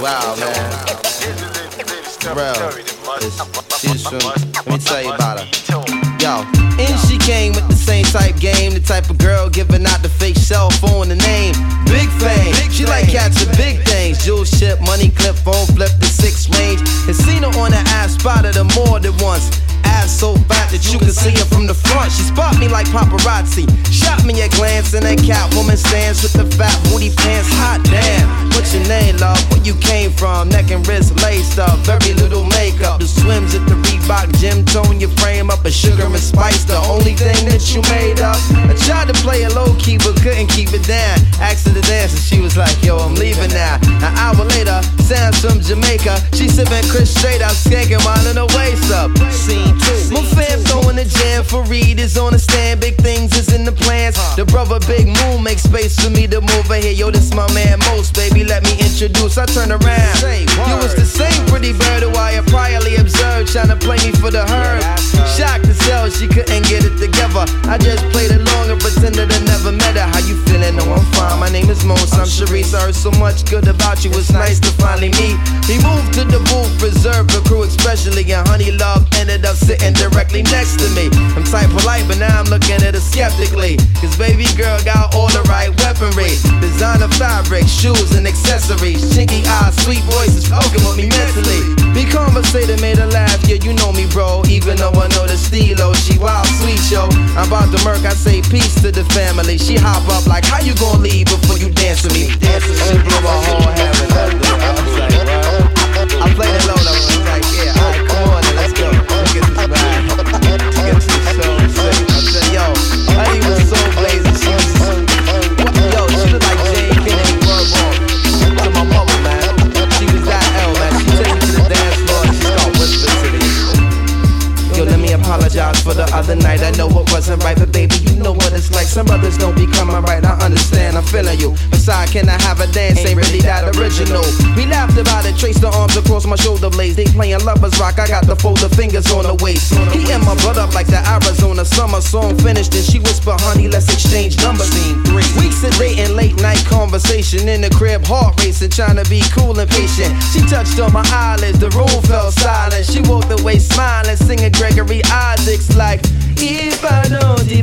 Wow, man. Real. She's from, let me tell you about her. Yo, and she came with the same type game, the type of girl giving out the fake cell phone, the name Big Fame. She like catching big things, jewel ship, money clip, phone flip, the 6 range. And seen her on the ass, spotted her more than once. Ass so fat that you can see her from the front. She spot me like paparazzi, shot me a glance, and that Catwoman stands with the fat booty pants. Hot damn, what's your name, love? Where you came from? Neck and wrist laced up, very little makeup. The swims at the Reebok gym, tone your frame up, a sugar and spice, the only thing that you made up. I tried to play it low key, but couldn't keep it down. Asked her to dance, and she was like, yo, I'm leaving now. An hour later, Sam's from Jamaica. She sipping Chris straight out, skanking mine in her waist up. Scene 2. My fam throwing the jam for Reed is on the stand. Big things is in the plans. The brother Big Moon makes space for me to move in here. Yo, this my man Most, baby, let me introduce. I turn around. You was the same pretty bird who I had priorly observed, trying to play me for the herd. Shocked as hell, she couldn't get it together. I just played along and pretended I never met her. How you feeling? No, I'm fine. My name is Most. I'm Sharice. I heard so much good about you. It's nice to finally meet. He moved to the booth, preserved the crew especially, and Honey Love ended up sitting directly next to me. I'm type polite, but now I'm looking at her skeptically. Cause baby girl got all the right weaponry. Designer fabric, shoes and accessories. Chinky eyes, sweet voices, fucking with me mentally. Be conversated, made her laugh, yeah, you know me, bro. Even though I know the stilo, she wild, sweet, yo. I'm about to murk, I say peace to the family. She hop up like, how you gonna leave before you dance with me? Dance with me. She blew my whole hair with that dude. I was like, what? I played it low though, I was like, yeah, alright, come on, then let's go. Let's get this bag. Let's get to the show. I said, yo, honey was so blazing, she was yo, she looked like Jane Kennedy Bourbon. To my mother, man. She was that L, man. She take me to the dance floor and she start whispering to me. Yo, let me apologize for the other night. I know it wasn't right, but baby, you know what it's like. Some brothers don't be coming right, I understand, I'm feeling you. Besides, can I have a dance? Ain't really that original. We laughed about it, traced the arms across my shoulder blades. They playing lovers rock, I got the fold of fingers on the waist. He and my butt up like the Arizona summer song finished, and she whispered, honey, let's exchange numbers. Scene 3. Weeks of dating, late night conversation in the crib, heart racing, trying to be cool and patient. She touched on my eyelids, the room fell silent. She walked away smiling, singing Gregory Isaacs like, if I don't have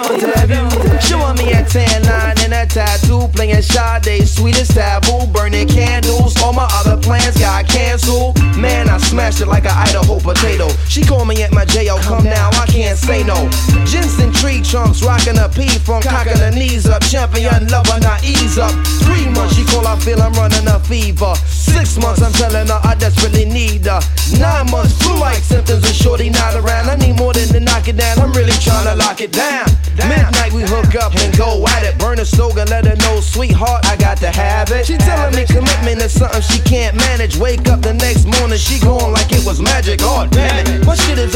you. Showing me a tan line and a tattoo, playing Sade, sweetest taboo, burning candles. All my other plans got canceled. Man, I smashed it like an Idaho potato. She called me at my J.O. Come now, I can't say no. Jensen tree trunks, rocking a P-funk, cocking her knees up. Champion lover, not ease up. 3 months, she call, I feel I'm running a fever. 6 months, I'm telling her I desperately need her. 9 months, flu-like symptoms, and shorty not around. I need more than to knock it down, I'm really trying to lock it down. Midnight, we hook up and go at it. Burn a slogan, let her know, sweetheart, I got to have it. She telling me commitment is something she can't manage. Wake up the next morning, she gone like it was magic. Oh damn it, my shit is